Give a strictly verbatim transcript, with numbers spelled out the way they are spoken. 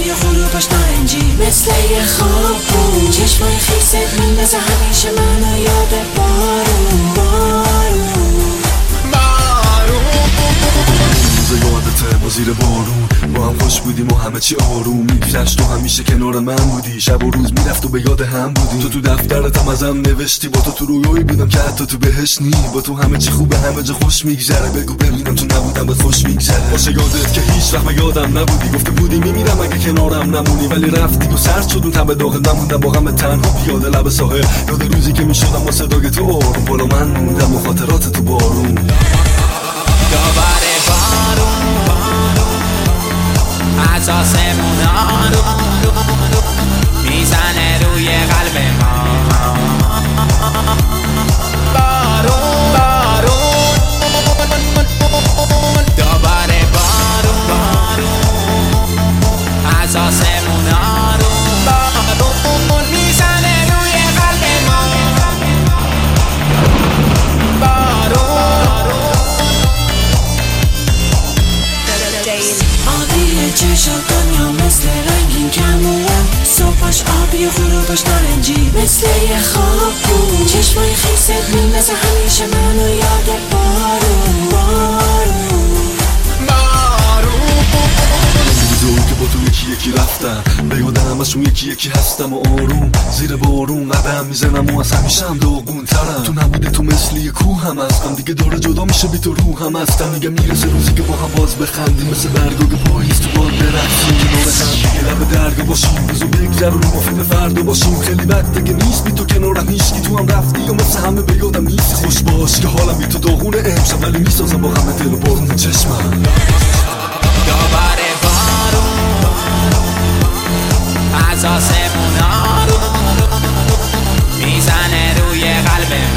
آبی و غروبش نارنجی مثل یه خواب بود. چشمای خیست میندازه همیشه منو یاد بارون بارون روزه یادته ما زیر بارون با هم خوش بودیم و همه چی آروم میگذشت و همیشه کنار من بودی. شب و روز میرفت و به یاد هم بودیم. تو تو دفترتم ازم نوشتی با تو تو رویایی بودم که حتی تو بهش نی. با تو همه چی خوبه همه جا خوش میگذره. بگو ببینم تو نبودم بهت خوش میگذره. باشه یادت که هیچ وقت به یادم نبودی. گفته بودی میمیرم اگه کنارم نمونی ولی رفتی و سرد شد اون تب داغ نموندم با غم تنها یاد لب ساحل. یاد روزی که میشدم با صدای تو آروم بالا من موندم و خاطرات تو بارون. دوباره بارون از آسمون آروم میزنه روی قلب ما. بارون بارون دوباره بارون از آسمون آروم بارون میزنه روی قلب ما. آبی چشم دنیا مثل رنگین کمون. صبحش آبی و غروبش نارنجی مثل یه خواب بود. چشمای خیست میندازه همیشه منو یاد بارون بارون روزایی که با تو یکی یکی رفتم به یاد همشون یکی یکی هستم و آروم زیر بارون قدم میزنم و از همیشه هم داغون ترم. تو نبوده تو مثل یه کوه هم هستم دیگه داره جدا میشه بی تو روح هم هستم. میگم میرسه روزی که با هم باز بخندیم مثل برگا که پاییز تو باد برقصیم کنار هم دیگه لب درگا باشیم. روزو بگذرونیم با فکر فردا باشیم. خیلی وقته که نیست بی تو کنارم هیچکی تو هم رفتی و مثل همه به یادم نیست. خوش باش که حالم بی تو داغونه امشب ولی میسازم با همه دل و بارون چشمم. دوباره بارون از آسمون آروم میزنه روی قلب